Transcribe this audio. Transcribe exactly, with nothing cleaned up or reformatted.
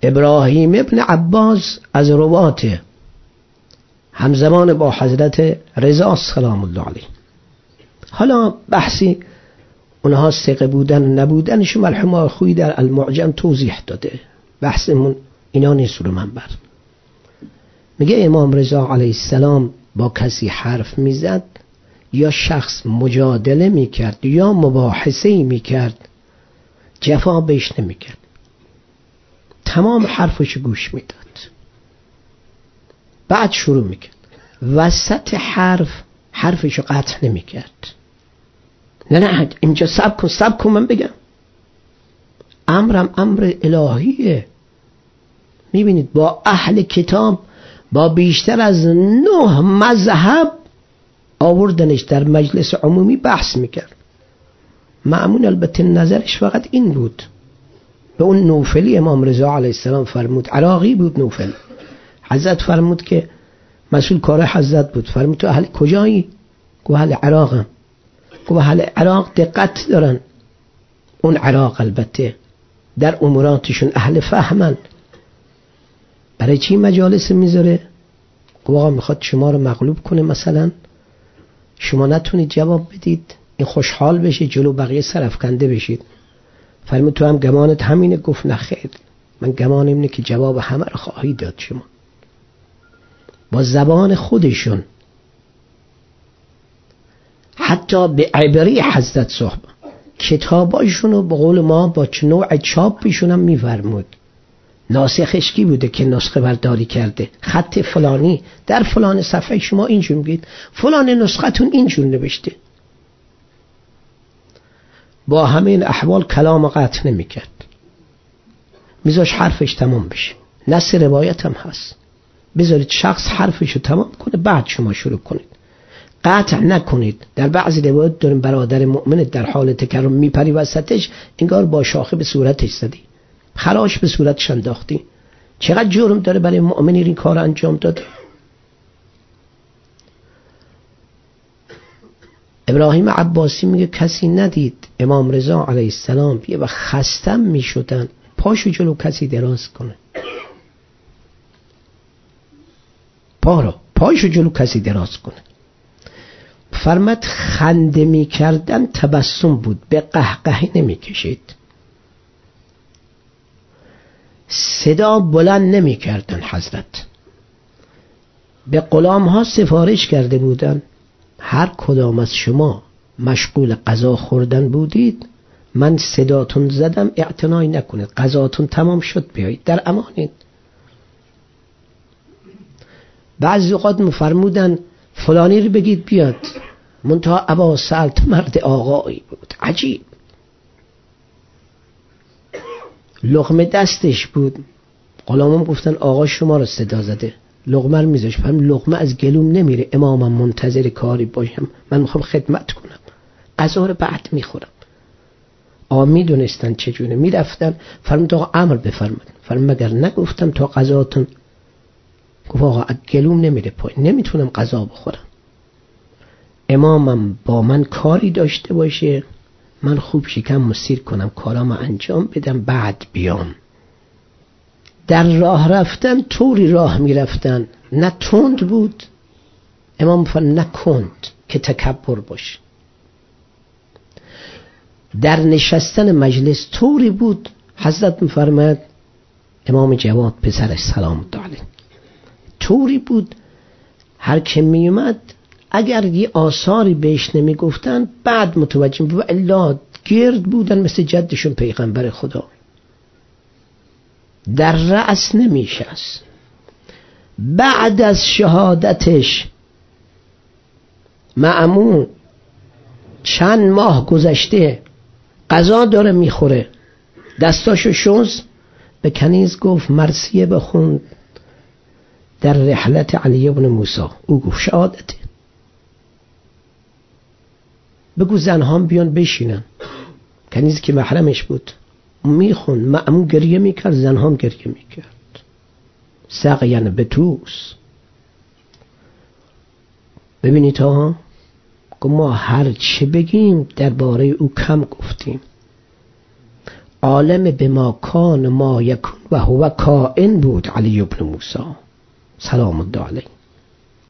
ابراهیم ابن عباس از رواته، همزمان با حضرت رضا سلام الله علیه. حالا بحثی اونها ثقه بودن و نبودنشو مرحوم آخویی در المعجم توضیح داده، بحثمون اینا نیست رو منبر. میگه امام رضا علیه السلام با کسی حرف میزد یا شخص مجادله میکرد یا مباحثه میکرد، جفا بهش نمیکرد، تمام حرفش گوش میداد، بعد شروع میکرد وسط حرف حرفشو قطع نمیکرد. نه نه اینجا صبر کن صبر کن من بگم، امرم امر الهیه. میبینید با اهل کتاب با بیشتر از نه مذهب آوردنش در مجلس عمومی بحث میکرد. معمون البته نظرش فقط این بود، به اون نوفلی امام رضا علیه السلام فرمود، عراقی بود نوفل، حضرت فرمود که مسئول کار حضرت بود، فرمود تو اهل کجایی؟ گفت اهل عراقم. گفت اهل عراق دقت دارن، اون عراق البته در اموراتشون اهل فهمن، برای چی مجالس میذاره؟ گفت آقا میخواد شما رو مغلوب کنه، مثلا شما نتونید جواب بدید، این خوشحال بشه جلو بقیه سرفکنده بشید. فرمود تو هم گمانت همینه؟ گفت نه خیر، من گمانم اینه که جواب همه رو خواهی داد شما. با زبان خودشون حتی به عبری حضرت صحبت، کتاباشون رو به قول ما با نوع چاپشون هم میفرمود، ناسخش کی بوده که نسخه برداری کرده، خط فلانی در فلان صفحه شما اینجور میگید، فلان نسختون اینجور نوشته. با همین احوال کلام قطع نمیکرد، میذاش حرفش تمام بشه. نص روایت هم هست، بذارید شخص حرفشو تمام کنه بعد شما شروع کنید، قطع نکنید. در بعضی روایت داریم برادر مؤمن در حال تکرم میپری وسطش، انگار با شاخه به صورتش زدی، خراش به صورتش انداختی. چقدر جرم داره برای مؤمنی این کار انجام داده؟ ابراهیم عباسی میگه کسی ندید امام رضا علیه السلام یه وقت خستم میشدن پاشو جلو کسی دراز کنه، پارو پاشو جلو کسی دراز کنه. فرمت خنده میکردن تبسم بود، به قهقه نمیکشید، صدا بلند نمیکردن. حضرت به غلام ها سفارش کرده بودن هر کدام از شما مشغول غذا خوردن بودید، من صداتون زدم اعتنایی نکنید، غذاتون تمام شد بیایید در امانید. بعضی اوقات مفرمودن فلانی رو بگید بیاد، منتها ابا سلط مرد آقایی بود، عجیب، لقمه دستش بود، غلامم گفتن آقا شما رو صدا زده، لقمه رو میذاش، فرم لقمه از گلوم نمیره، امامم منتظر کاری باشم، من میخوام خدمت کنم، غذا رو بعد میخورم. آقا میدونستن چجوره، میرفتن فرمود آقا امر بفرمد، فرم مگر نگفتم تا غذاتون؟ گفت آقا از گلوم نمیره پایین، نمیتونم غذا بخورم، امامم با من کاری داشته باشه، من خوب شکم مسیر کنم کارامو انجام بدم بعد بیام. در راه رفتن طوری راه میرفتن، نه تند بود، امام فرمود نه کند که تکبر باشه. در نشستن مجلس طوری بود، حضرت میفرماد امام جواد پسرش سلام الله علیه طوری بود، هر که میومد اگر یه آثاری بهش نمیگفتن بعد متوجه بود، الا گرد بودن مثل جدشون پیغمبر خدا، در رأس نمیشست. بعد از شهادتش مأمون چند ماه گذشته غذا داره میخوره، دستاشو شست، به کنیز گفت مرثیه بخون در رحلت علی بن موسی، او گفت شهادته، بگو زنهام بیان بشینن. کنیز که محرمش بود میخون، مأمون گریه میکرد، زنهام گریه میکرد، سقیان به توس. ببینید ها، ما هر چه بگیم درباره او کم گفتیم. عالم به ما کان ما یکون و هو کائن بود علی ابن موسی سلام الله علیه.